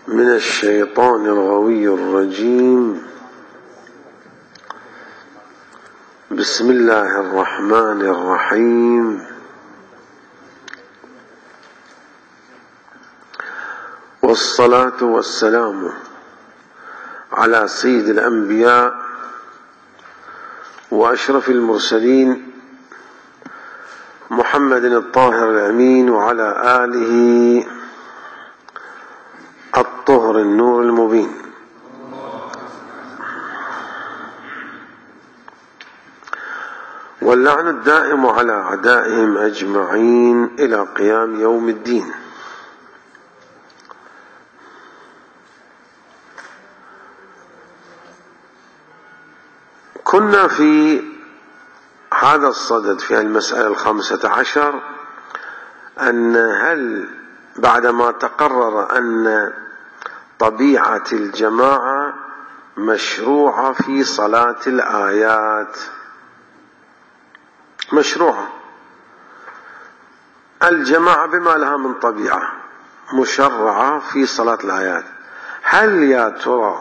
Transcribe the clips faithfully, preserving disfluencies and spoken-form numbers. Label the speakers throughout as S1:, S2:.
S1: من الشيطان الغوي الرجيم. بسم الله الرحمن الرحيم. والصلاة والسلام على سيد الأنبياء وأشرف المرسلين محمد الطاهر الأمين وعلى آله الطهر النور المبين. واللعن الدائم على أعدائهم أجمعين إلى قيام يوم الدين. كنا في هذا الصدد في المسألة الخامسة عشر أن هل بعدما تقرر أن طبيعة الجماعة مشروعة في صلاة الآيات، مشروعة الجماعة بما لها من طبيعة مشرعة في صلاة الآيات، هل يا ترى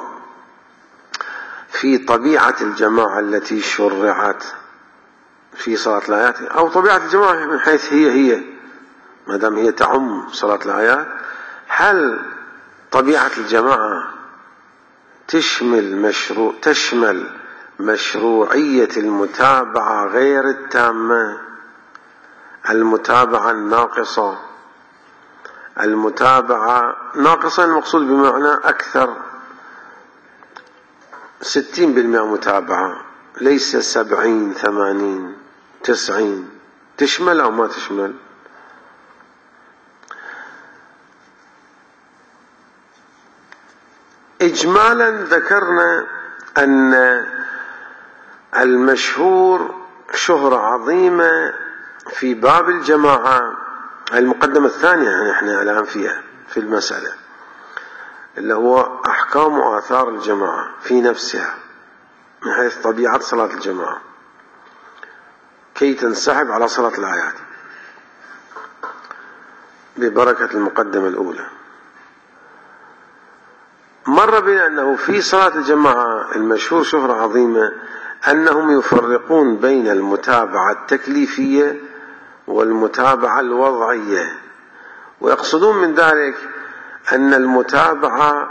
S1: في طبيعة الجماعة التي شرعت في صلاة الآيات أو طبيعة الجماعة من حيث هي هي ما دام هي تعم صلاة الآيات، هل طبيعة الجماعة تشمل مشروع تشمل مشروعية المتابعة غير التامة، المتابعة الناقصة، المتابعة ناقصة المقصود بمعنى أكثر ستين بالمئة متابعة ليس سبعين ثمانين تسعين، تشمل أو ما تشمل؟ إجمالا ذكرنا أن المشهور شهرة عظيمة في باب الجماعة، المقدمة الثانية يعني احنا الآن فيها في المسألة، اللي هو أحكام وآثار الجماعة في نفسها من حيث طبيعة صلاة الجماعة كي تنسحب على صلاة الآيات ببركة المقدمة الأولى. مر بنا أنه في صلاة الجماعة المشهور شهرة عظيمة أنهم يفرقون بين المتابعة التكليفية والمتابعة الوضعية، ويقصدون من ذلك أن المتابعة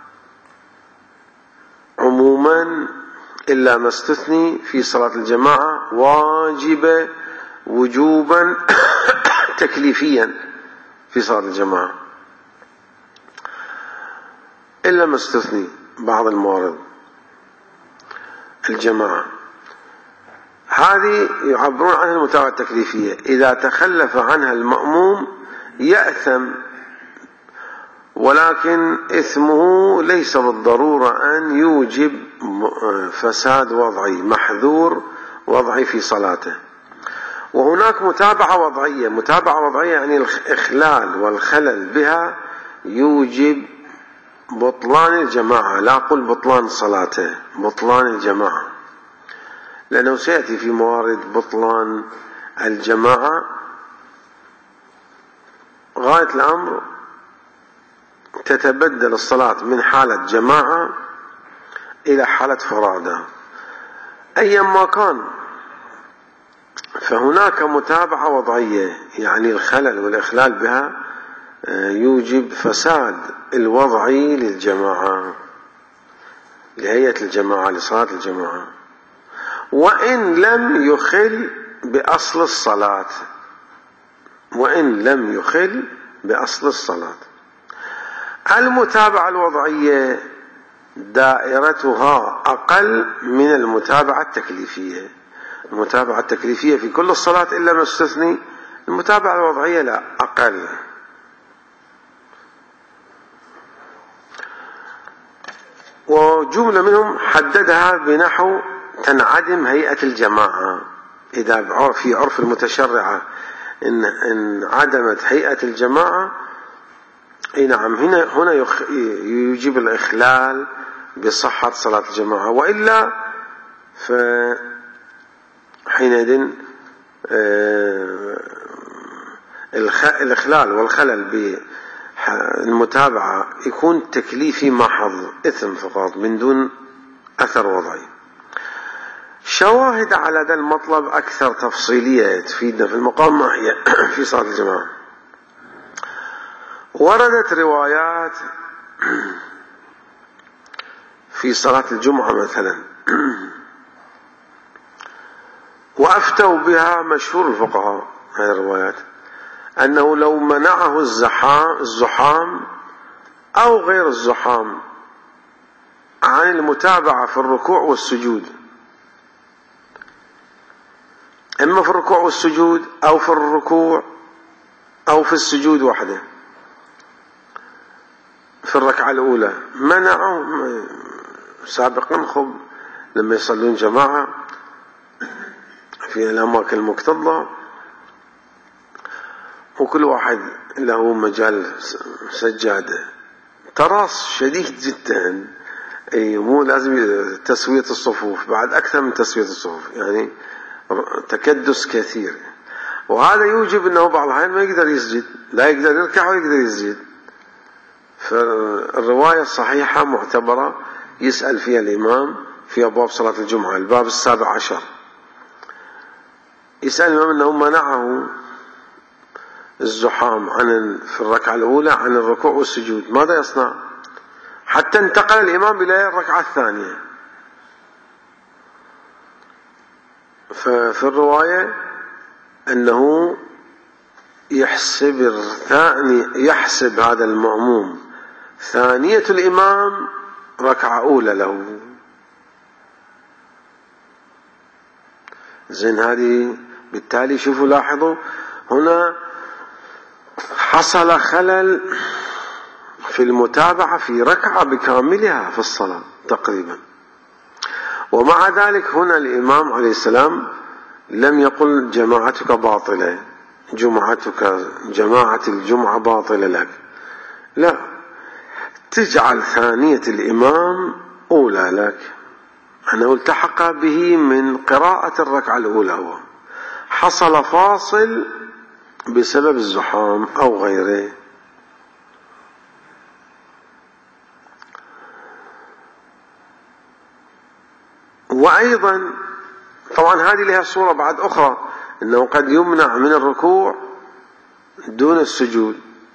S1: عموما إلا ما استثني في صلاة الجماعة واجبة وجوبا تكليفيا في صلاة الجماعة إلا ما استثني بعض الموارد الجماعة، هذه يعبرون عنها المتابعة التكليفية. إذا تخلف عنها المأموم يأثم، ولكن إثمه ليس بالضرورة أن يوجب فساد وضعي، محذور وضعي في صلاته. وهناك متابعة وضعية، متابعة وضعية يعني الإخلال والخلل بها يوجب بطلان الجماعة، لا أقول بطلان صلاته، بطلان الجماعة، لأنه سيأتي في موارد بطلان الجماعة غاية الأمر تتبدل الصلاة من حالة جماعة إلى حالة فرادة أيما كان. فهناك متابعة وضعية يعني الخلل والإخلال بها يوجب فساد الوضعي للجماعة، لهيئة الجماعة، لصلاة الجماعة، وإن لم يخل بأصل الصلاة، وإن لم يخل بأصل الصلاة. المتابعة الوضعية دائرتها أقل من المتابعة التكليفية. المتابعة التكليفية في كل الصلاة إلا ما استثني، المتابعة الوضعية لا، أقل. وجملة منهم حددها بنحو تنعدم هيئة الجماعة. إذا في عرف المتشرعة إن, إن عدمت هيئة الجماعة، أي نعم، هنا هنا يجيب الإخلال بصحة صلاة الجماعة، وإلا فحينئذ الإخلال والخلل المتابعة يكون تكليفي محض، إثم فقط من دون أثر وضعي. شواهد على هذا المطلب أكثر تفصيلية تفيدنا في المقام ما هي في صلاة الجماعة. وردت روايات في صلاة الجمعة مثلا وأفتوا بها مشهور الفقهاء هذه الروايات، أنه لو منعه الزحام أو غير الزحام عن المتابعة في الركوع والسجود، إما في الركوع والسجود أو في الركوع أو في السجود وحده في الركعة الأولى، منعوا سابقا خب لما يصلون جماعة في الأماكن المكتظة وكل واحد له مجال سجادة، تراص شديد جدا، أي مو لازم تسوية الصفوف، بعد أكثر من تسوية الصفوف، يعني تكدس كثير، وهذا يوجب أنه بعض الأحيان ما يقدر يسجد، لا يقدر يركع ويقدر يسجد. فالرواية الصحيحة معتبرة يسأل فيها الإمام في أبواب صلاة الجمعة، الباب السابع عشر، يسأل الإمام أنه منعه الزحام عن في الركعة الأولى عن الركوع والسجود، ماذا يصنع؟ حتى انتقل الإمام إلى الركعة الثانية. ففي الرواية أنه يحسب الثاني يحسب هذا المأموم ثانية الإمام ركعة أولى له. زين، هذه بالتالي شوفوا لاحظوا هنا حصل خلل في المتابعة في ركعة بكاملها في الصلاة تقريبا، ومع ذلك هنا الإمام عليه السلام لم يقل جماعتك باطلة، جمعتك جماعة الجمعة باطلة لك، لا، تجعل ثانية الإمام أولى لك، أنه التحق به من قراءة الركعة الأولى، هو حصل فاصل بسبب الزحام أو غيره. وأيضا طبعا هذه لها صورة بعد أخرى، أنه قد يمنع من الركوع دون السجود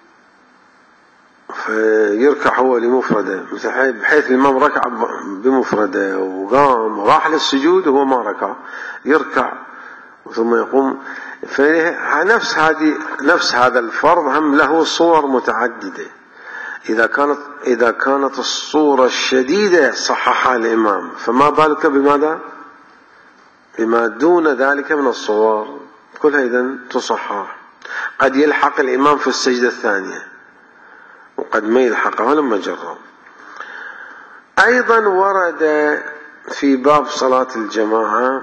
S1: فيركع هو لمفرده، بحيث الإمام ركع بمفرده وقام وراح للسجود وهو ما ركع، يركع ثم يقوم. فنفس هذه نفس هذا الفرض هم له صور متعددة، إذا كانت إذا كانت الصورة الشديدة صححها الإمام، فما بالك بماذا؟ بما دون ذلك من الصور كلها إذن تصحح. قد يلحق الإمام في السجدة الثانية وقد ما يلحقها لما جرب. أيضا ورد في باب صلاة الجماعة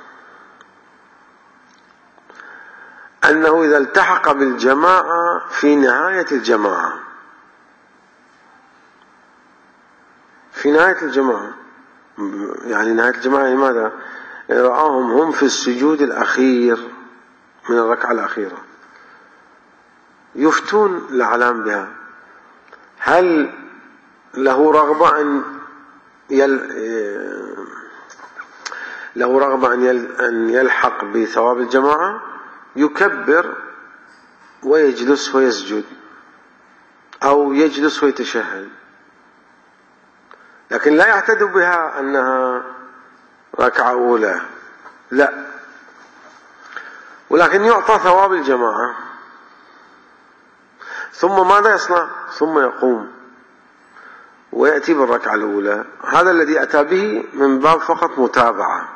S1: أنه إذا التحق بالجماعة في نهاية الجماعة في نهاية الجماعة يعني نهاية الجماعة لماذا؟ رآهم هم في السجود الأخير من الركعة الأخيرة، يفتون الأعلام بها، هل له رغبة أن يل... له رغبة أن, يل... أن يلحق بثواب الجماعة، يكبر ويجلس ويسجد أو يجلس ويتشهد، لكن لا يعتد بها أنها ركعة أولى، لا، ولكن يعطى ثواب الجماعة. ثم ماذا يصنع؟ ثم يقوم ويأتي بالركعة الأولى، هذا الذي أتى به من باب فقط متابعة.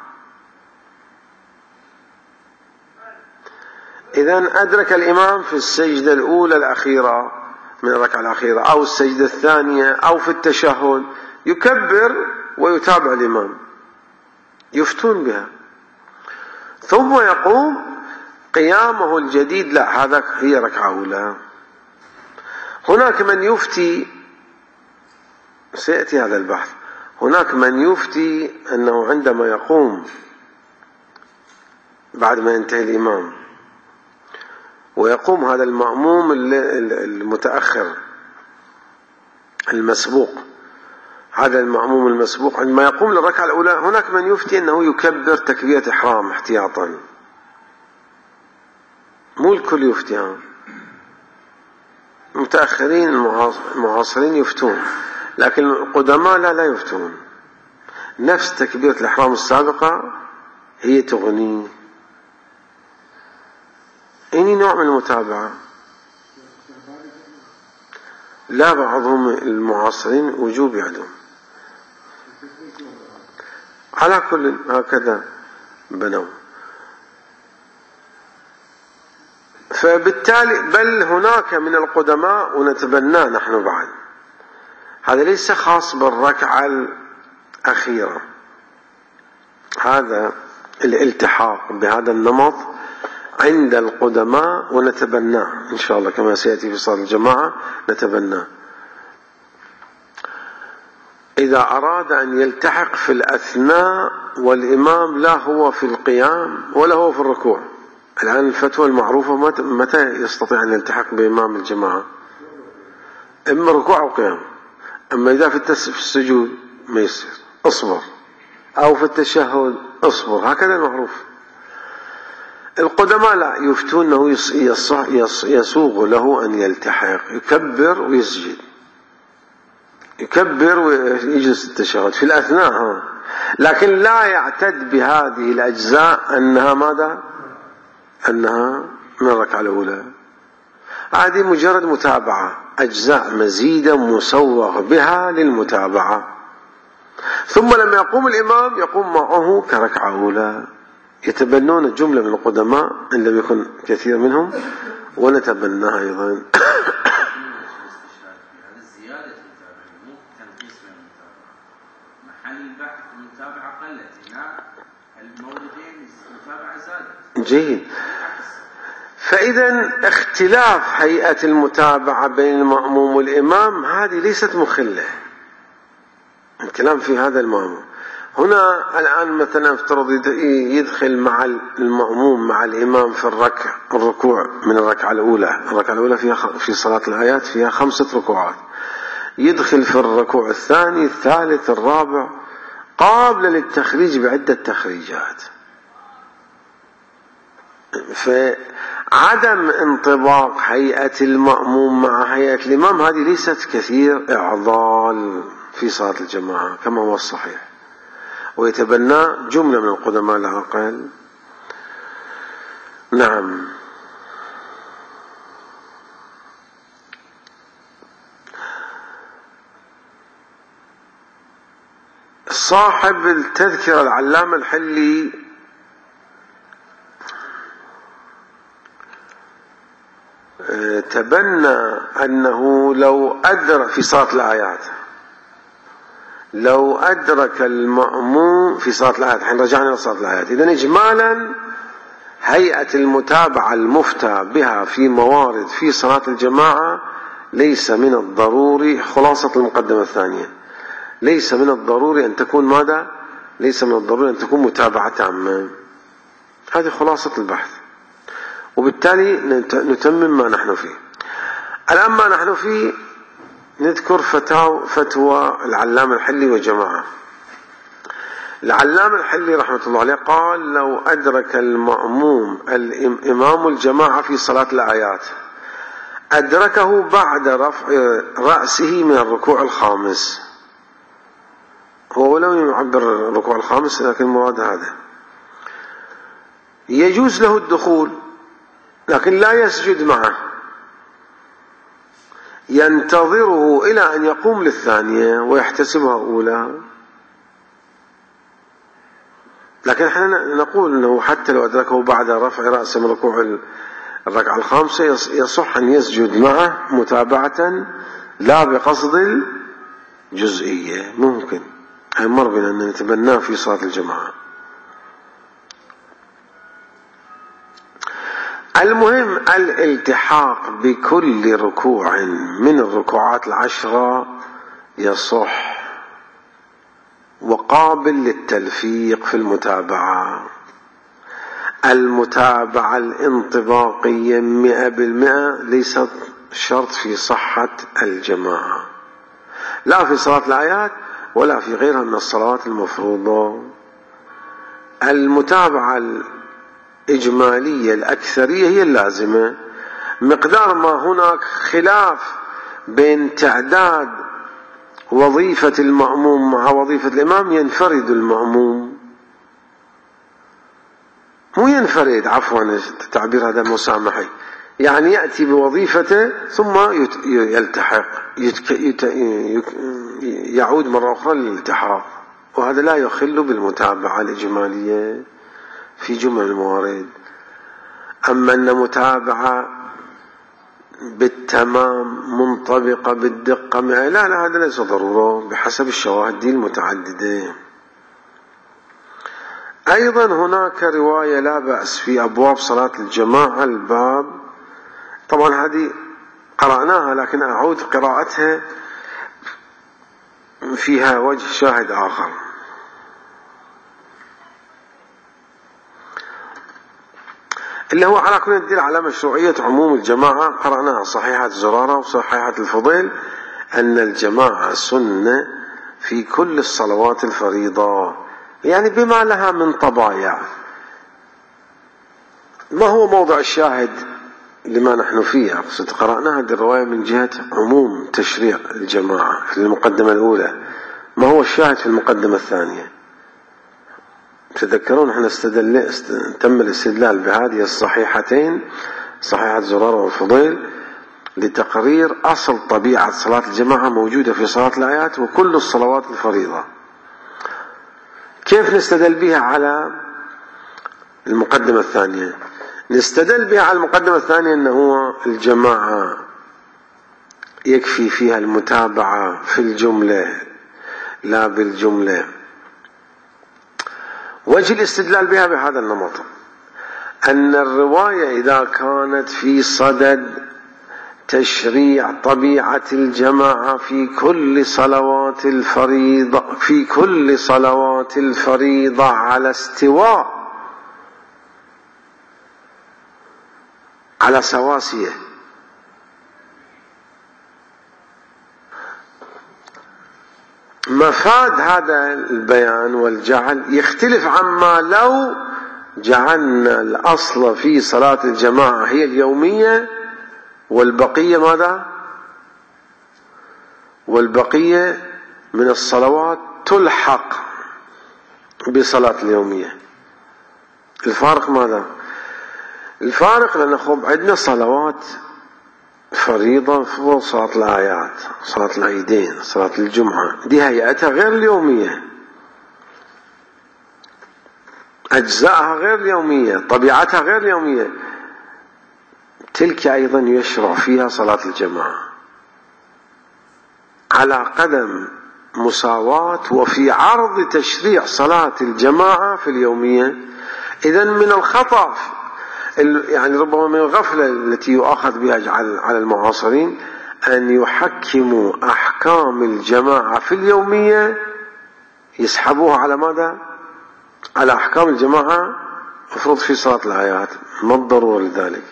S1: إذن أدرك الإمام في السجدة الأولى الأخيرة من الركعة الأخيرة أو السجدة الثانية أو في التشهد، يكبر ويتابع الإمام، يفتون بها، ثم يقوم قيامه الجديد، لا، هذا هي ركعة أولى. هناك من يفتي، سيأتي هذا البحث، هناك من يفتي أنه عندما يقوم بعد ما ينتهي الإمام ويقوم هذا المأموم المتأخر المسبوق، هذا المأموم المسبوق عندما يقوم للركعة الأولى هناك من يفتي أنه يكبر تكبيرة إحرام احتياطا، مو الكل يفتي، متأخرين المعاصرين يفتون، لكن القدماء لا لا يفتون، نفس تكبيرة الإحرام السابقة هي تغني. إني نوع من المتابعة. لا، بعضهم المعاصرين وجوب يعلم، على كل هكذا بنوا. فبالتالي بل هناك من القدماء ونتبناه نحن بعد، هذا ليس خاص بالركعة الأخيرة، هذا الالتحاق بهذا النمط عند القدماء ونتبناه إن شاء الله كما سيأتي في صلاة الجماعة نتبناه. إذا أراد أن يلتحق في الأثناء والإمام لا هو في القيام ولا هو في الركوع، الآن الفتوى المعروفة متى يستطيع أن يلتحق بإمام الجماعة؟ إما ركوع أو قيام. أما إذا في السجود ما يصير، أصبر، أو في التشهد أصبر، هكذا المعروف. القدماء لا، يفتون أنه يسوغ له أن يلتحق، يكبر ويسجد، يكبر ويجلس التشهد في الأثناء، ها. لكن لا يعتد بهذه الأجزاء أنها ماذا؟ أنها من الركعة الأولى. هذه مجرد متابعة، أجزاء مزيدة مسوغ بها للمتابعة. ثم لما يقوم الإمام يقوم معه كركعة أولى. يتبنون الجملة من القدماء إن لم يكن كثير منهم، ونتبناها أيضا. جيد. فإذا اختلاف هيئة المتابعة بين المأموم والإمام هذه ليست مخلة. الكلام في هذا المأموم. هنا الآن مثلا افترض يدخل مع المأموم مع الإمام في الركع الركوع من الركعة الأولى، الركعة الأولى فيها في صلاة الآيات فيها خمسة ركوعات، يدخل في الركوع الثاني الثالث الرابع قابل للتخريج بعدة تخريجات. فعدم انطباق هيئة المأموم مع هيئة الإمام هذه ليست كثير إعضال في صلاة الجماعة كما هو الصحيح، ويتبنى جملة من القدماء العقل. نعم. صاحب التذكرة العلامة الحلي تبنى أنه لو أدرك في صلاة الآيات، لو أدرك المأموم في صلاة الآيات، الحين رجعنا إلى صلاة الآيات، إذن إجمالا هيئة المتابعة المفتى بها في موارد في صلاة الجماعة ليس من الضروري، خلاصة المقدمة الثانية، ليس من الضروري أن تكون ماذا؟ ليس من الضروري أن تكون متابعة تامة. هذه خلاصة البحث، وبالتالي نتمم ما نحن فيه. الآن ما نحن فيه نذكر فتاوى فتوى العلامة الحلي وجماعة. العلامة الحلي رحمة الله عليه قال لو أدرك المأموم الإمام الجماعة في صلاة الآيات أدركه بعد رفع رأسه من الركوع الخامس، هو ولو يعبر الركوع الخامس لكن المراد هذا، يجوز له الدخول لكن لا يسجد معه، ينتظره إلى أن يقوم للثانية ويحتسبها أولى. لكن احنا نقول أنه حتى لو أدركه بعد رفع رأسه من ركوع الركعة الخامسة يصح أن يسجد معه متابعة لا بقصد الجزئية، ممكن. هذا مر بنا أن نتبناه في صلاة الجماعة. المهم الالتحاق بكل ركوع من الركوعات العشرة يصح وقابل للتلفيق في المتابعة. المتابعة الانطباقية مئة بالمئة ليست شرط في صحة الجماعة، لا في صلاة الأعياد ولا في غيرها من الصلوات المفروضة. المتابعة الإجمالية الأكثرية هي اللازمة، مقدار ما هناك خلاف بين تعداد وظيفة المأموم مع وظيفة الإمام ينفرد المأموم، مو ينفرد، عفوا التعبير هذا مسامحي، يعني يأتي بوظيفته ثم يلتحق، يعود مرة أخرى للالتحاق، وهذا لا يخل بالمتابعة الإجمالية في جمل الموارد. أما أن متابعة بالتمام منطبقة بالدقة، لا لا هذا ليس ضرورة بحسب الشواهد المتعددة. أيضا هناك رواية لا بأس في أبواب صلاة الجماعة الباب، طبعا هذه قرأناها لكن أعود قراءتها، فيها وجه شاهد آخر. اللي هو على كل يدل على مشروعية عموم الجماعة، قرأناها صحيحة زرارة وصحيحة الفضيل، أن الجماعة سنة في كل الصلوات الفريضة، يعني بما لها من طبايع. ما هو موضع الشاهد لما نحن فيه؟ أقصد قرأنا هذه الرواية من جهة عموم تشريع الجماعة في المقدمة الأولى. ما هو الشاهد في المقدمة الثانية؟ تذكرون احنا استدل است... تم الاستدلال بهذه الصحيحتين، صحيحة زرارة والفضيل، لتقرير أصل طبيعة صلاة الجماعة موجودة في صلاة الآيات وكل الصلوات الفريضة. كيف نستدل بها على المقدمة الثانية؟ نستدل بها على المقدمة الثانية أنه الجماعة يكفي فيها المتابعة في الجملة لا بالجملة. وجه الاستدلال بها بهذا النمط أن الرواية إذا كانت في صدد تشريع طبيعة الجماعة في كل صلوات الفريضة في كل صلوات الفريضة على استواء، على سواسية، مفاد هذا البيان والجعل يختلف عما لو جعلنا الأصل في صلاة الجماعة هي اليومية والبقية ماذا؟ والبقية من الصلوات تلحق بصلاة اليومية. الفارق ماذا؟ الفارق لأن خب عندنا صلوات فريضة في صلاة الآيات، صلاة العيدين، صلاة الجمعة، دي هيئتها غير اليومية، أجزائها غير اليومية، طبيعتها غير اليومية. تلك أيضا يشرع فيها صلاة الجماعة على قدم مساواة وفي عرض تشريع صلاة الجماعة في اليومية. إذن من الخطأ، يعني ربما من الغفلة التي يؤخذ بها على المعاصرين أن يحكموا أحكام الجماعة في اليومية، يسحبوها على ماذا؟ على أحكام الجماعة مفروض في صلاة الآيات. ما الضرورة لذلك؟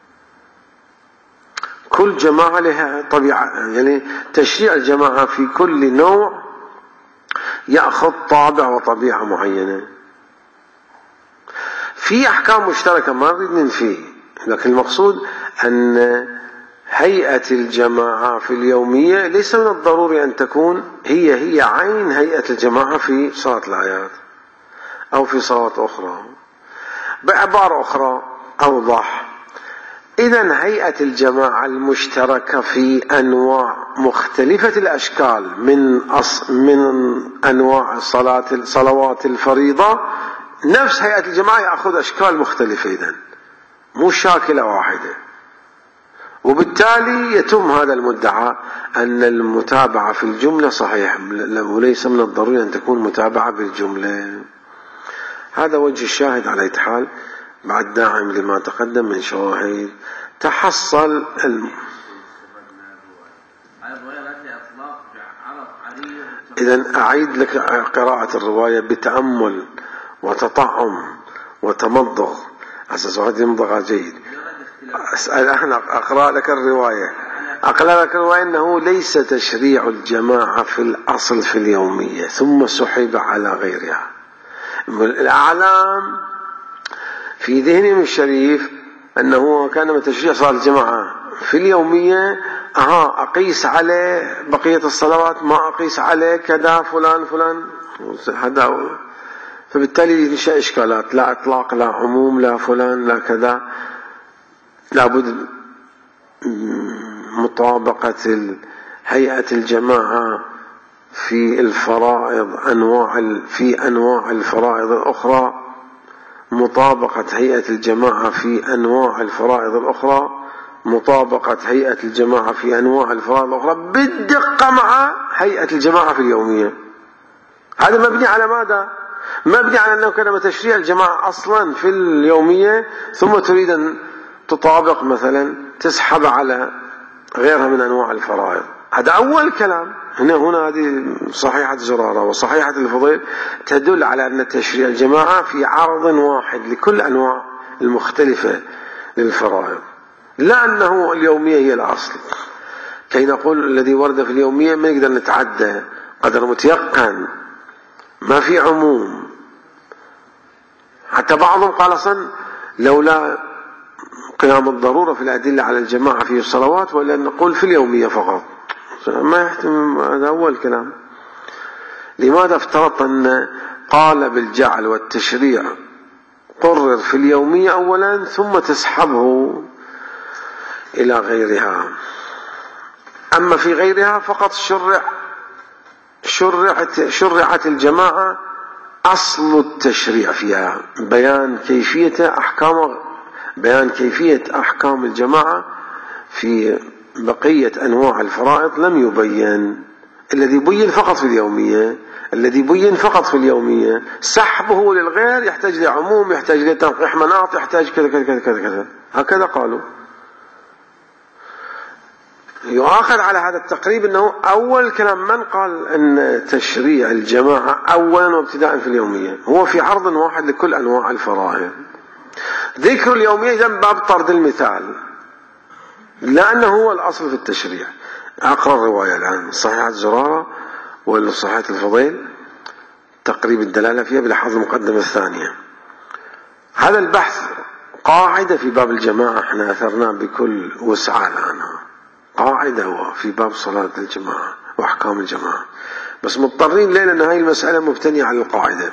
S1: كل جماعة لها طبيعة، يعني تشريع الجماعة في كل نوع يأخذ طابع وطبيعة معينة. في أحكام مشتركة ما نريد ننفيه، لكن المقصود أن هيئة الجماعة في اليومية ليس من الضروري أن تكون هي هي عين هيئة الجماعة في صلاة الآيات أو في صلوات أخرى. بعبارة أخرى أوضح، إذن هيئة الجماعة المشتركة في أنواع مختلفة الأشكال من أص من أنواع صلاة صلوات الفريضة، نفس هيئة الجماعة يأخذ أشكال مختلفة، إذن مو شاكلة واحدة، وبالتالي يتم هذا المدعى أن المتابعة في الجملة صحيح، وليس من الضروري أن تكون متابعة بالجملة. هذا وجه الشاهد على أي حال بعد داعم لما تقدم من شواهد. تحصل الم... إذن أعيد لك قراءة الرواية بتأمل وتطعم وتمضغ، أساس واحد يمضغها جيد. أسأل أنا أقرأ لك الرواية أقلبك وأنه ليس تشريع الجماعة في الأصل في اليومية ثم سحب على غيرها. الأعلام في ذهنهم الشريف أنه كان من تشريع صلاة الجماعة في اليومية أها أقيس عليه بقية الصلوات، ما أقيس عليه كذا فلان فلان هذا، فبالتالي ينشأ إشكالات، لا إطلاق لا عموم لا فلان لا كذا. لابد مطابقة هيئة الجماعة في الفرائض أنواع في أنواع الفرائض الأخرى، مطابقة هيئة الجماعة في أنواع الفرائض الأخرى، مطابقة هيئة الجماعة في أنواع الفرائض الأخرى بالدقة مع هيئة الجماعة في اليومية. هذا مبني على ماذا؟ مبني على أنه كان تشريع الجماعة أصلا في اليومية ثم تريد أن تطابق مثلا تسحب على غيرها من أنواع الفرائض. هذا أول كلام. هنا هنا هذه صحيحة زرارة وصحيحة الفضيل تدل على أن تشريع الجماعة في عرض واحد لكل أنواع المختلفة للفرائض، لا أنه اليومية هي الأصل. كي نقول الذي ورد في اليومية ما نقدر نتعدى قدر متيقن، ما في عموم. حتى بعضهم قال أصلا لولا قيام الضرورة في الأدلة على الجماعة في الصلوات ولا نقول في اليومية فقط، ما يحتمل. هذا أول كلام. لماذا افترضت أن قال بالجعل والتشريع قرر في اليومية أولا ثم تسحبه إلى غيرها؟ أما في غيرها فقط شرع شرعت, شرعت الجماعة أصل التشريع فيها بيان كيفية أحكام بيان كيفية أحكام الجماعة. في بقية أنواع الفرائض لم يبين. الذي بين فقط في اليومية الذي بين فقط في اليومية سحبه للغير يحتاج لعموم، يحتاج لتنقيح مناط، يحتاج كذا كذا كذا كذا كذا. هكذا قالوا. يؤخذ على هذا التقريب أنه أول كلام من قال أن تشريع الجماعة أولا وابتداء في اليومية هو في عرض واحد لكل أنواع الفرائض. ذكر اليومية إذن باب طرد المثال، لأنه هو الأصل في التشريع. أقرأ الرواية الآن صحيحة زرارة والصحيحة الفضيل تقريب الدلالة فيها بلحاظ المقدمة الثانية. هذا البحث قاعدة في باب الجماعة احنا أثرناه بكل وسعة الآن. قاعدة هو في باب صلاة الجماعة وأحكام الجماعة، بس مضطرين ليه لأن هاي المسألة مبتنية على القاعدة.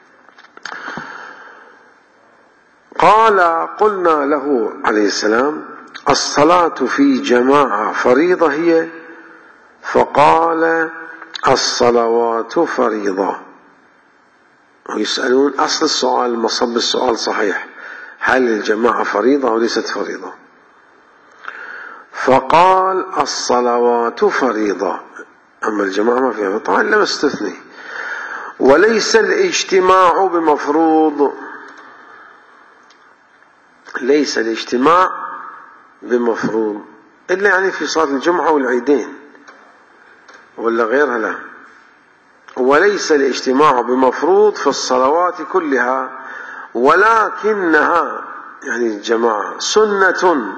S1: قال قلنا له عليه السلام الصلاة في جماعة فريضة هي؟ فقال الصلوات فريضة. ويسألون أصل السؤال مصب السؤال صحيح، هل الجماعة فريضة وليست فريضة؟ فقال الصلوات فريضة أما الجماعة ما فيها. طبعا لم استثني. وليس الاجتماع بمفروض، ليس الاجتماع بمفروض إلا يعني في صلاة الجمعة والعيدين ولا غيرها لا. وليس الاجتماع بمفروض في الصلوات كلها، ولكنها يعني الجماعة سنة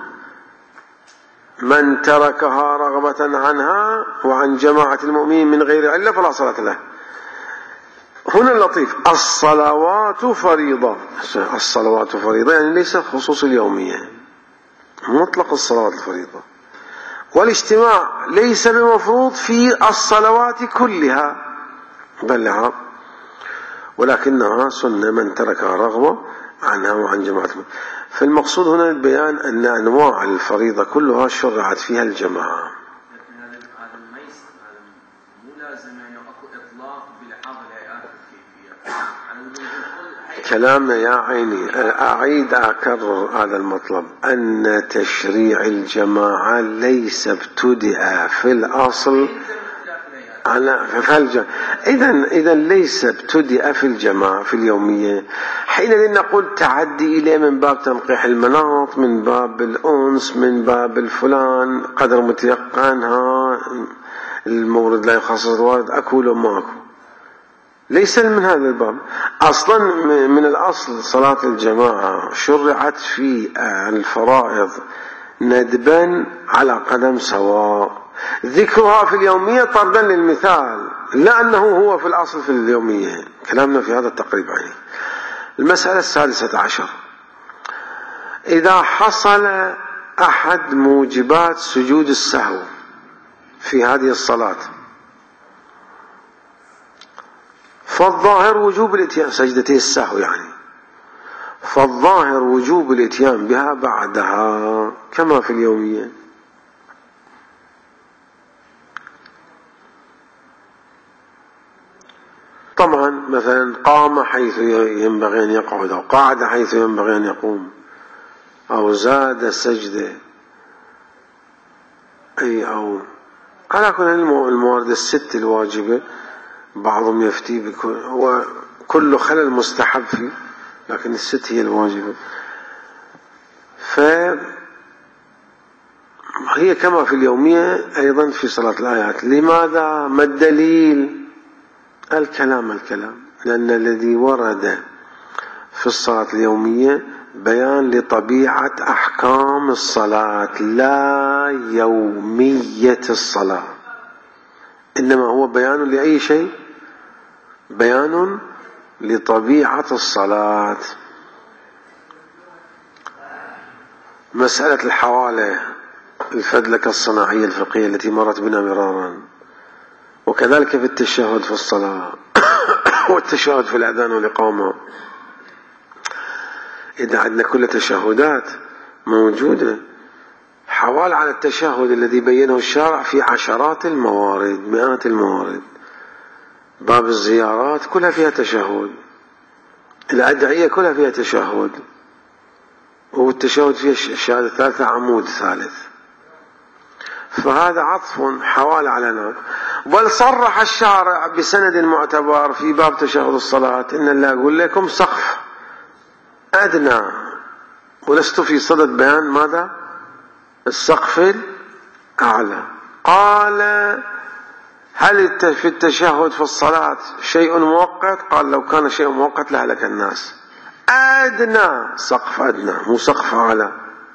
S1: من تركها رغبة عنها وعن جماعة المؤمنين من غير علة فلا صلاة له. هنا اللطيف الصلوات فريضة. الصلوات فريضة يعني ليس خصوص اليومية، مطلق الصلوات الفريضة. والاجتماع ليس بمفروض في الصلوات كلها بلها، ولكنها سنة من تركها رغبة عنها وعن جماعة المؤمنين. فالمقصود هنا البيان أن أنواع الفريضة كلها شرعت فيها الجماعة. كلام يا عيني أعيد أكرر هذا المطلب أن تشريع الجماعة ليس ابتدأ في الأصل على فالجماعة. إذن إذن ليس ابتدأ في الجماعة في اليومية. حينئذ نقول تعدي إليه من باب تنقيح المناط، من باب الأنس، من باب الفلان قدر متيقن، ها المورد لا يخصص الوارد أكو لو ما أكو. ليس من هذا الباب أصلا. من الأصل صلاة الجماعة شرعت في الفرائض ندبا على قدم سواء. ذكرها في اليومية طردا للمثال، لا أنه هو في الأصل في اليومية. كلامنا في هذا التقريب عليه. المسألة السادسة عشر: إذا حصل أحد موجبات سجود السهو في هذه الصلاة فالظاهر وجوب الاتيان، سجدتي السهو يعني، فالظاهر وجوب الاتيان بها بعدها كما في اليومية. طبعا مثلا قام حيث ينبغي أن يقعد، أو قعد حيث ينبغي أن يقوم، أو زاد سجدة، أي أو على كل الموارد الست الواجبة بعضهم يفتي بكل، وكل خلل مستحب فيه، لكن الست هي الواجبة. فهي كما في اليومية أيضا في صلاة الآيات. لماذا؟ ما الدليل؟ الكلام الكلام لأن الذي ورد في الصلاة اليومية بيان لطبيعة أحكام الصلاة، لا يومية الصلاة، إنما هو بيان لأي شيء؟ بيان لطبيعة الصلاة. مسألة الحوالة، الفدلكة الصناعية الفقهية التي مرت بنا مرارا، وكذلك في التشهد في الصلاة والتشهد في الأذان والإقامة. إذا عندنا كل تشهدات موجودة، حوال على التشهد الذي بينه الشارع في عشرات الموارد، مئات الموارد. باب الزيارات كلها فيها تشهد، الأدعية كلها فيها تشهد، والتشهد فيه الشهادة الثالثة عمود ثالث. فهذا عطف حوال على نار. بل صرح الشارع بسند معتبر في باب تشهد الصلاة إن الله يقول لكم سقف أدنى، ولست في صدد بيان ماذا؟ السقف الأعلى. قال: هل في التشهد في الصلاة شيء مؤقت؟ قال: لو كان شيء مؤقت لهلك الناس. أدنى، سقف أدنى مو سقف أعلى،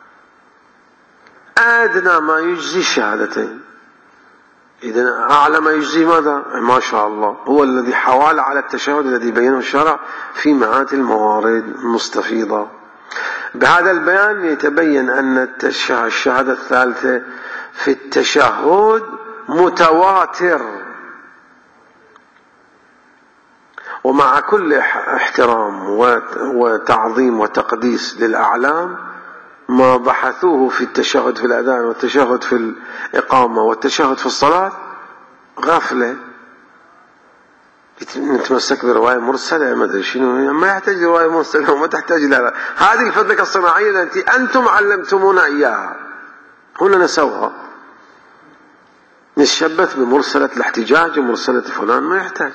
S1: أدنى ما يجزي الشهادتين. إذن أعلى ما يجزي ماذا؟ ما شاء الله، هو الذي حوال على التشهد الذي بينه الشرع في مئات الموارد المستفيضة. بهذا البيان يتبين أن الشهادة الثالثة في التشهد متواتر، ومع كل احترام وتعظيم وتقديس للأعلام ما بحثوه في التشهد في الأذان والتشهد في الإقامة والتشهد في الصلاة غفلة. نتمسك برواية مرسلة ما أدري شنو، ما يحتاج رواية مرسلة وما تحتاج لها. هذه الفدلكة الصناعية التي أنتم علمتمونا إياها هنا نسوها، نشبث بمرسلة الاحتجاج ومرسلة فلان، ما يحتاج.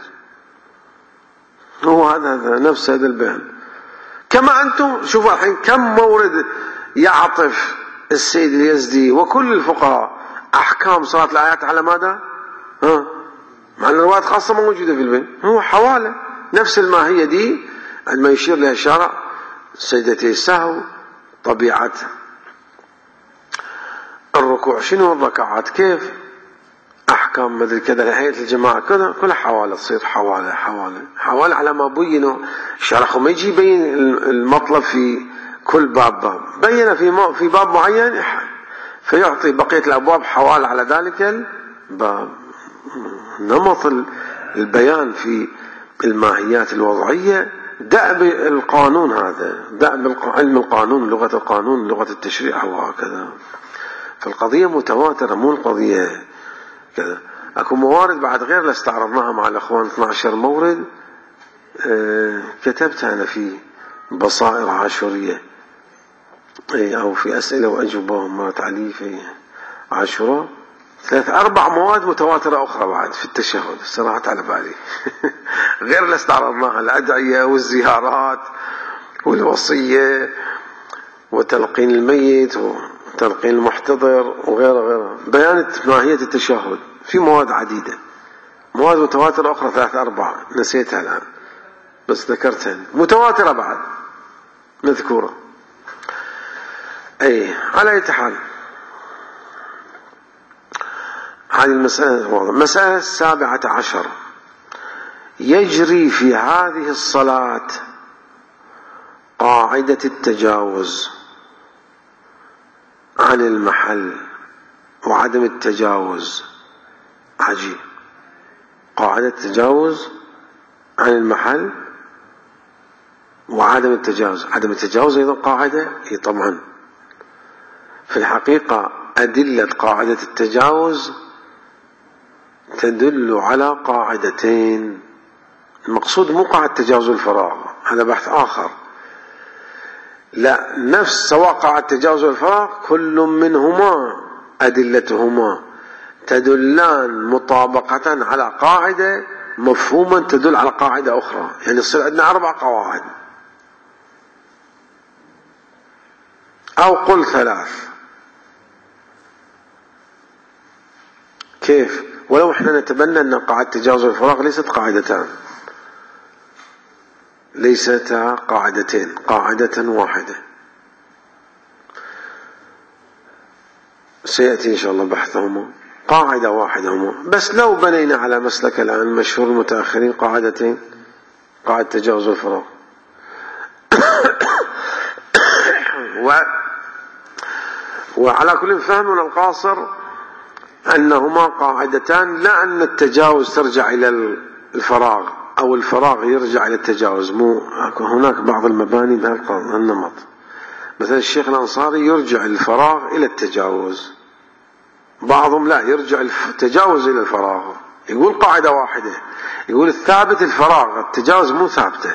S1: هو هذا نفس هذا البيان. كما أنتم شوفوا الحين كم مورد يعطف السيد اليزدي وكل الفقهاء أحكام صلاة الآيات على ماذا؟ ها؟ مع أن الروايات خاصة موجودة في البيت، هو حوالة نفس الماهية دي ما يشير لها الشارع، سجدتي السهو، طبيعة الركوع شنو، الركعات كيف، أحكام مدري كذا لهيئة الجماعة كذا، كلها حوالة تصير حوالة حوالة حوالة على ما بينه الشرع. ما يجي يبين المطلب في كل باب باب، بين في في باب معين فيعطي بقية الأبواب حوالة على ذلك الباب. نمط البيان في الماهيات الوضعية دأب القانون، هذا دأب علم القانون، لغة القانون، لغة التشريع وهكذا. فالقضية متواترة، مو القضية كذا. اكو موارد بعد غير اللي استعرضناها مع الاخوان، اثني عشر مورد أه كتبتها انا في بصائر عاشورية او في اسئلة واجوبة مرت علي في عاشوراء، ثلاث اربع مواد متواترة اخرى بعد في التشهد الصراحة على بالي غير اللي استعرضناها، الادعية والزيارات والوصية وتلقين الميت وتلقين المحتضر وغيره غيره. بيانت ماهية التشهد في مواد عديدة، مواد متواترة أخرى ثلاث أربع نسيتها الآن بس ذكرتها متواترة بعد مذكورة. أي على أي حال هذه المسألة. المسألة السابعة عشر: يجري في هذه الصلاة قاعدة التجاوز عن المحل وعدم التجاوز. عجيب، قاعدة التجاوز عن المحل وعدم التجاوز. عدم التجاوز أيضا قاعدة. إيه طبعا، في الحقيقة أدلة قاعدة التجاوز تدل على قاعدتين. المقصود مو قاعدة تجاوز الفراغ، هذا بحث آخر. لا، نفس سواء قاعدة تجاوز الفراغ كل منهما أدلتهما تدلان مطابقة على قاعدة مفهوما تدل على قاعدة أخرى، يعني يصير عندنا أربع قواعد أو قل ثلاث. كيف؟ ولو احنا نتبنى أن قاعدة تجاوز الفراغ ليست قاعدتان، ليستا قاعدتين، قاعدة واحدة. سيأتي إن شاء الله بحثهما. قاعدة واحدة هما، بس لو بنينا على مسلك الآن مشهور المتأخرين قاعدتين: قاعدة تجاوز الفراغ و... وعلى كل فهم القاصر أنهما قاعدتان، لا أن التجاوز ترجع إلى الفراغ أو الفراغ يرجع إلى التجاوز. مو هناك بعض المباني بهذا النمط، مثلا الشيخ الأنصاري يرجع الفراغ إلى التجاوز، بعضهم لا، يرجع التجاوز إلى الفراغ. يقول قاعدة واحدة، يقول الثابت الفراغ، التجاوز مو ثابتة.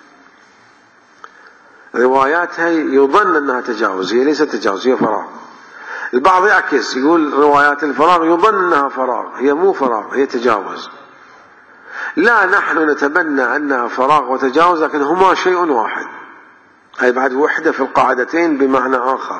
S1: رواياتها يظن أنها تجاوز، هي ليست تجاوز، هي فراغ. البعض يعكس، يقول روايات الفراغ يظن أنها فراغ، هي مو فراغ، هي تجاوز. لا، نحن نتبنى أنها فراغ وتجاوز، لكن هما شيء واحد. هي بعد وحدة في القاعدتين بمعنى آخر.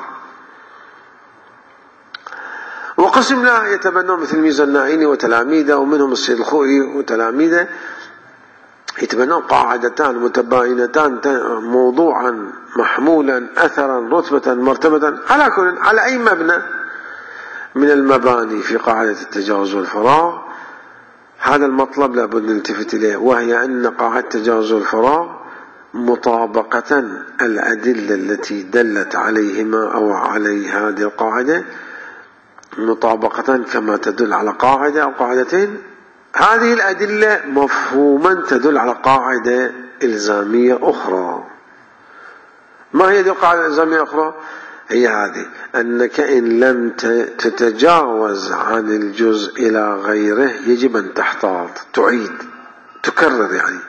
S1: وقسم لا يتبنون مثل ميزة النائيني وتلاميذه، ومنهم السيد الخوئي وتلاميذه، يتبنون قاعدتان متباينتان، موضوعا محمولا أثرا رتبة مرتبة، على كل على أي مبنى من المباني في قاعدة التجاوز والفراغ. هذا المطلب لابد نلتفت إليه، وهي أن قاعدة تجاوز الفراغ مطابقة الأدلة التي دلت عليهما أو علي هذه القاعدة مطابقة كما تدل على قاعدة أو قاعدتين. هذه الأدلة مفهوما تدل على قاعدة إلزامية أخرى. ما هي هذه القاعدة الإلزامية الأخرى؟ هي هذه: أنك إن لم تتجاوز عن الجزء إلى غيره يجب أن تحتاط، تعيد، تكرر. يعني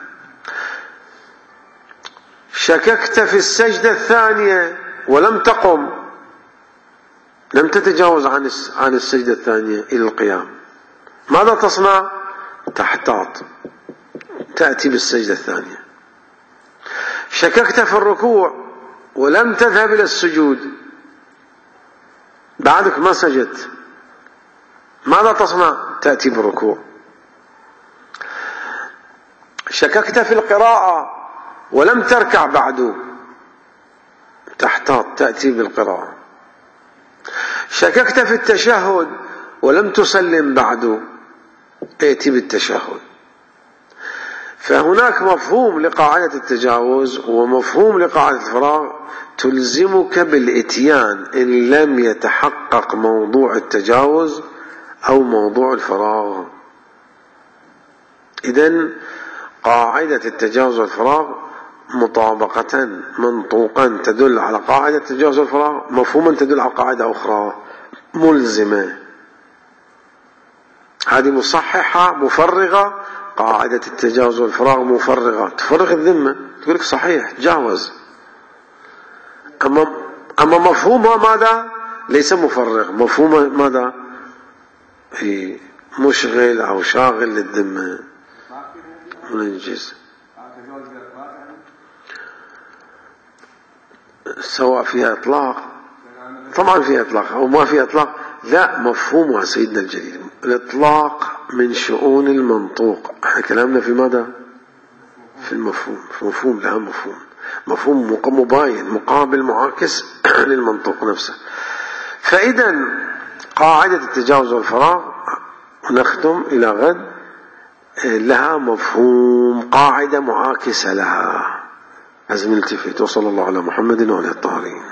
S1: شككت في السجدة الثانية ولم تقم، لم تتجاوز عن عن السجدة الثانية إلى القيام، ماذا تصنع؟ تحتاط، تأتي بالسجدة الثانية. شككت في الركوع ولم تذهب إلى السجود، بعدك ما سجدت، ماذا تصنع؟ تأتي بالركوع. شككت في القراءة ولم تركع بعد، تحتاط، تأتي بالقراءة. شككت في التشهد ولم تسلم بعد، ائتي بالتشهد. فهناك مفهوم لقاعدة التجاوز ومفهوم لقاعدة الفراغ تلزمك بالإتيان إن لم يتحقق موضوع التجاوز أو موضوع الفراغ. إذن قاعدة التجاوز والفراغ مطابقة منطوقا تدل على قاعدة التجاوز والفراغ، مفهوما تدل على قاعدة أخرى ملزمة. هذه مصححة مفرغة، قاعدة التجاوز والفراغ مفرغة، تفرغ الذمة، تقول لك صحيح تجاوز. أما أما مفهومها ماذا؟ ليس مفرغ، مفهومها ماذا؟ هي مشغل أو شاغل للذمة، منجز. سواء فيها إطلاق، طبعا فيها إطلاق أو ما فيها إطلاق، لا، مفهومها سيدنا الجليل. الإطلاق من شؤون المنطوق، احنا كلامنا في ماذا؟ في المفهوم، في مفهوم لها مفهوم، مفهوم مباين مقابل معاكس للمنطوق نفسه. فإذا قاعدة التجاوز والفراغ ونختم إلى غد لها مفهوم، قاعدة معاكسة لها. لازم نلتفت. وصلى الله على محمد وعلى الطاهرين.